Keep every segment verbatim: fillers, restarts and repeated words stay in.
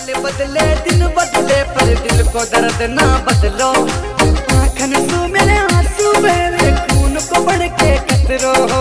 साल बदले दिन बदले पर दिल को दर्द ना बदलो। आँखन सू मेरे आंसू मेरे खून को बढ़ के कतरो हो।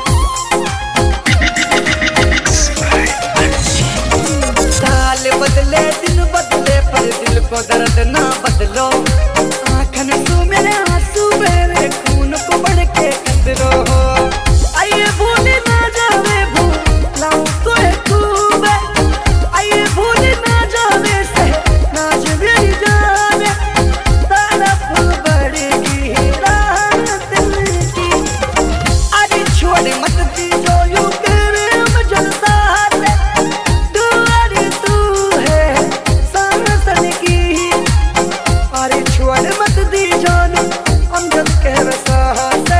साल बदले दिन बदले पर दिल को दर्द ना बदलो। आँखन सू मेरे आंसू मेरे खून को बढ़ के कतरो हो। आइए भूल ना जावे भूलाऊं तो खूब, आइए भूल ना जावे से नाज मेरी जाने। तड़प बढ़ेगी रात दिल की, अरे छोड़ मत दी जो यूं करे हम जलता है। दुआरी तू है सांसन की, अरे छोड़ मत दी जान हम जल के वैसा है।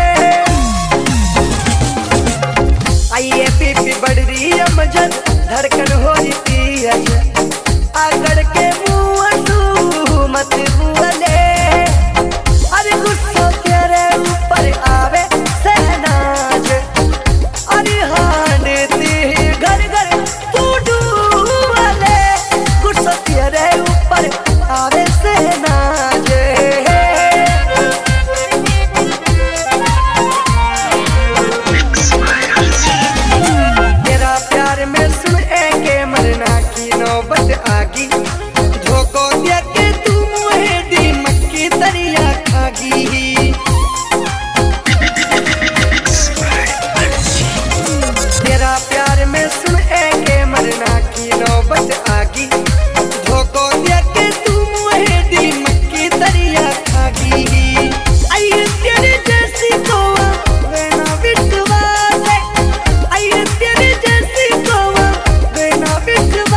आइए पीपी बढ़ रही है मजन धड़कन हो रही है। आगड़ के मुँह तू मत बोले, अरे गुस्सा तेरे ऊपर आवे सहनाज। अरे हान ती घर घर तू डूबले, गुस्सा तेरे ऊपर आवे सहनाज। नौबत आगी धोखो दिया के तू मुहे दी मक्की दरिया खागी। तेरा प्यार में सुन ए के मरना की नौबत आगी। धोखो दिया के तू मुहे दी मक्की दरिया खागी। आइए तेरे जैसी कोवा वेना विश्वास है, आइए तेरे जैसी कोवा वेना विश्वास।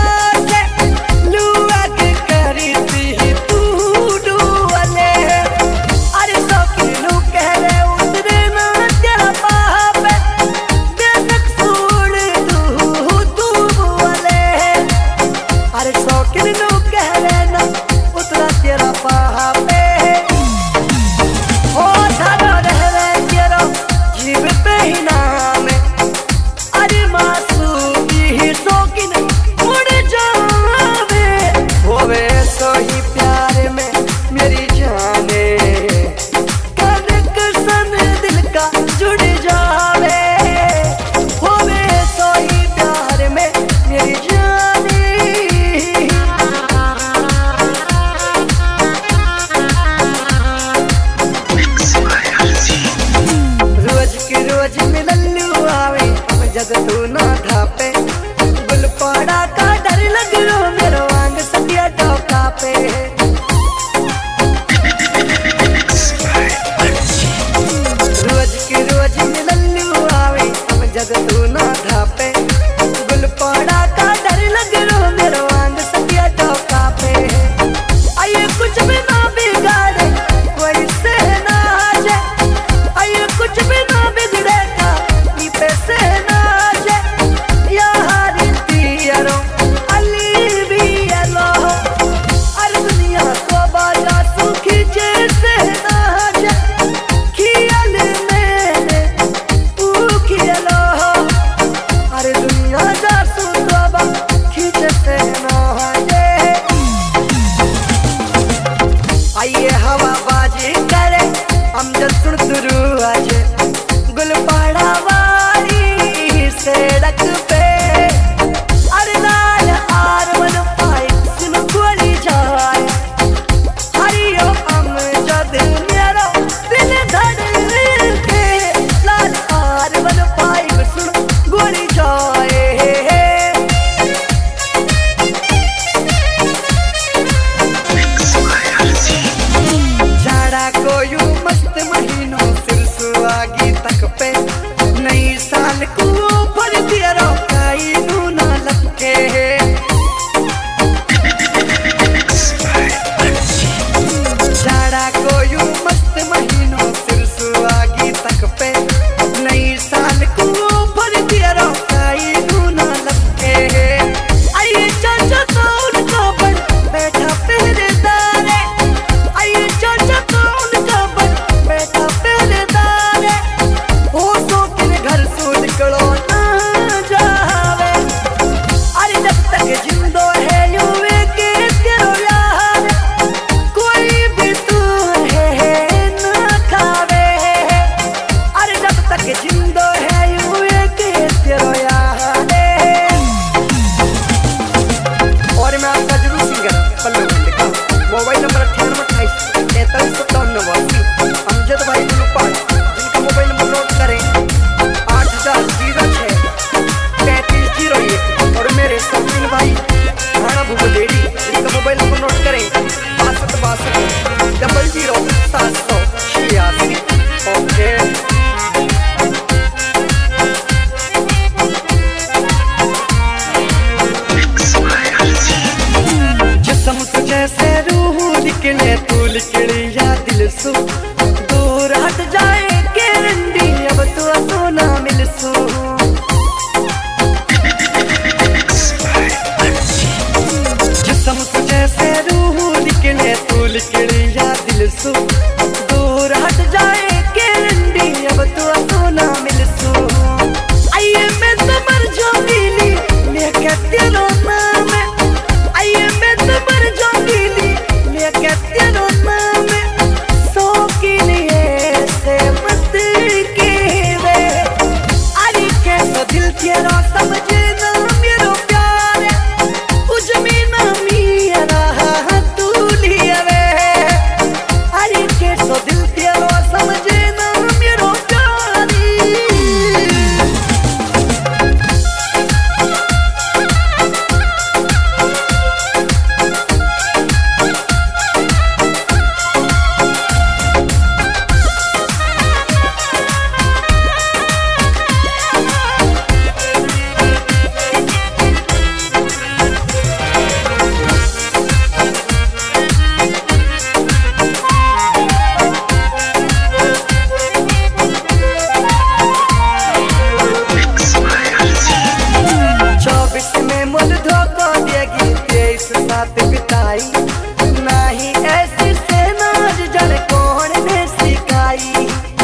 अरे पल्लू का मोबाइल नंबर अठानवे अट्ठाईस तैंतालीस सत्तावन नवासी। अमजद भाई गुलपाल जिनका मोबाइल नंबर नोट करें आठ हजार जीरो छः पैंतीस जीरो एक। और मेरे सौकीन भाई राणा भूगलेड़ी जिनका मोबाइल नंबर नोट करें बासठ बासठ डबल जीरो सात सौ छियासी। ओके जैसे रूह निकले तू निकली या दिल सु दूर हट जाए के रंडी अब तो तो ना मिल सु। जिसम से जैसे रूह निकले तू निकली या दिल सु दूर हट जाए के रंडी अब तो तो ना मिल सु। आइए मैं तो मर जाऊंगी लेके तेरा नाम आइए मैं तो मर जाऊंगी लेके तेरा नाम सो के लिए से मत के वे। अरे कैसा दिल तेरा समझे ना मेरो प्यार उज में ना मेरा तू लिया वे। अरे कैसा दिल तेरा समझे ना मेरो प्यार। साथ बिताई नहीं ऐसी से नाज जन कौन ने सिखाई।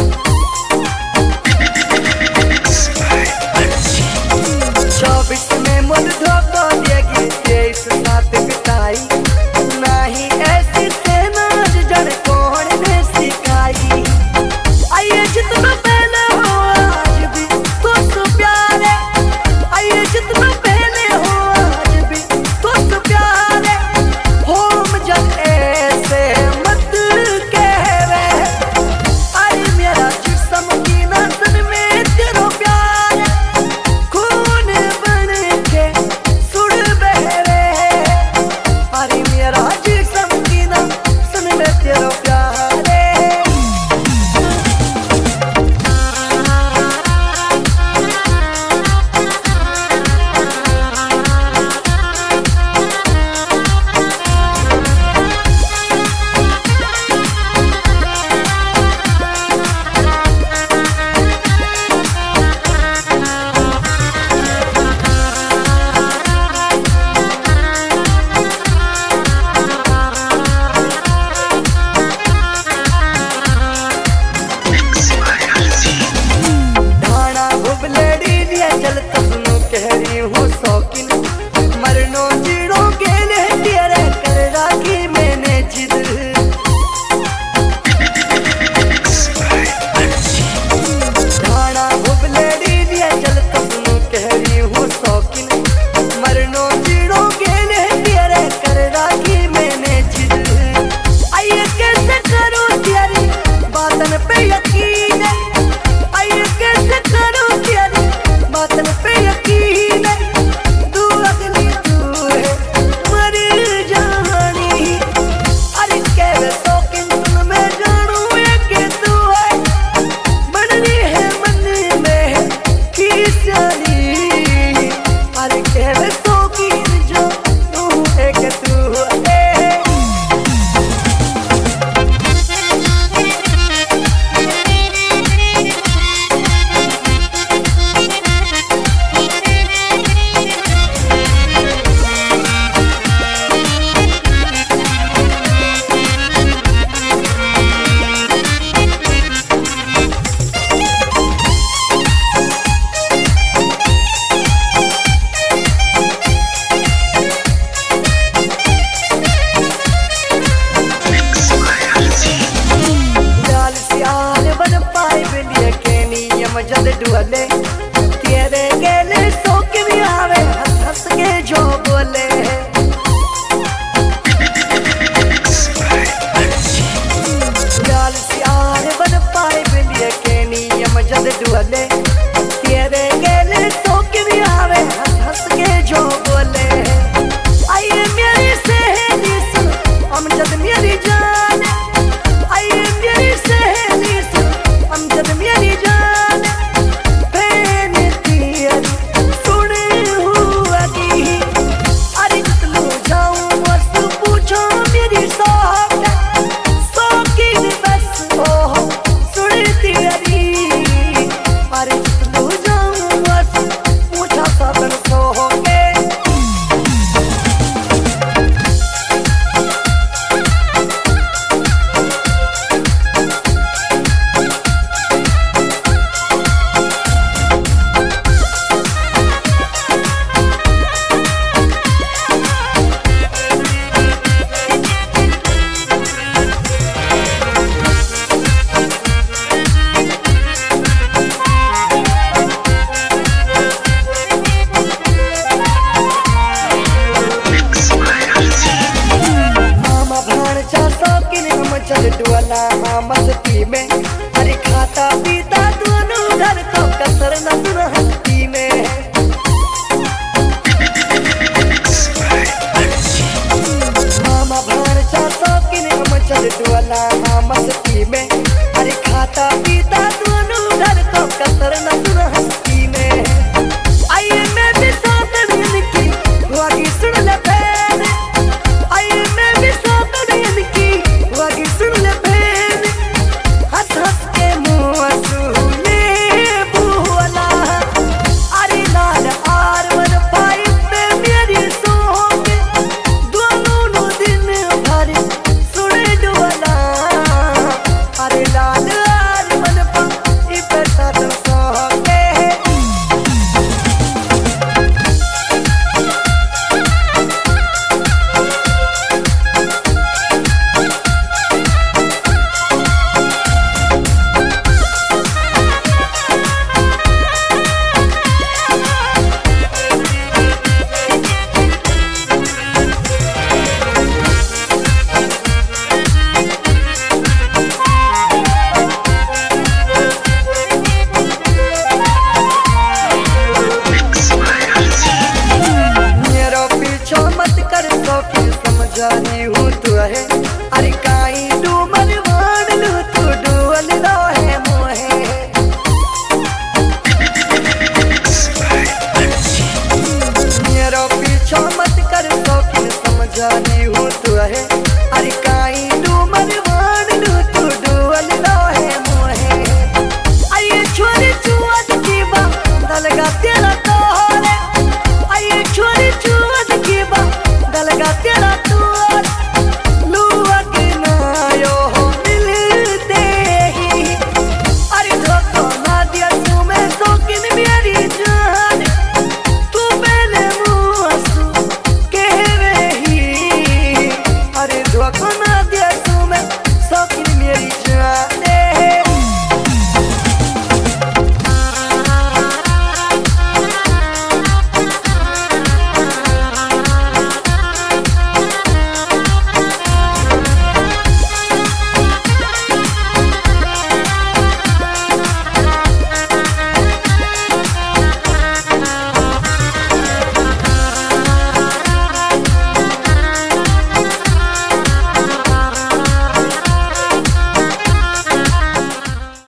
चौबीस में मुझ धोखा देगी तेईस साथ बिताई नहीं ऐसी से नाज जन कौन ने सिखाई। आइए जितना पहले हो आज भी तो सो प्यारे आइए जितना पहले हो आज भी तो सो प्यारे होम जब ऐसे मत कहवे। अरे मेरा जिस्म की नसन में तेरा प्यार खून बन के सुड़ बहरे। अरे मेरा जिस्म की नसन में तेरा प्यार शौकीन मरनो जीरो के लिए तेरे कर राखी मैंने जिद। ढाना भुबलेड़ी लिए चल तसनु कह रही हूँ शौकीन मरनो जीरो के लिए तेरे कर राखी मैंने जिद। आइए कैसे करो तेरी बातन पे यकीन आइए कैसे करो तेरी बातन पे यकीन। जद डुअले तेरे गेले सो के भी आवे हंस हंस के जो बोले। हाँ मस्ती में, अरे खाता पीता दोनों घर को कसर न हस्ती में। मामा भांजा शौकीन हम चल डोला हाँ मस्ती में, अरे खाता पीता दोनों घर को कसर न हस्ती में। आइए मैं भी साथ की वागी सुन ले बहन, आइए मैं भी साथ की वागी सुन ले बहन। हंस हंस के मुँह सुने भूला, अरे लाल आर वन फाइव पे मेरी सोंग दोनों दिन भर सुने डोला। अरे लाल आर वन फाइव पे साथ सोंगे। समझानी हूँ तू है, अरे काई डूमर मान लू तू डुअल रहे मोहे। मेरा पीछा मत कर शौकीन समझानी हूँ तू है, अरे काई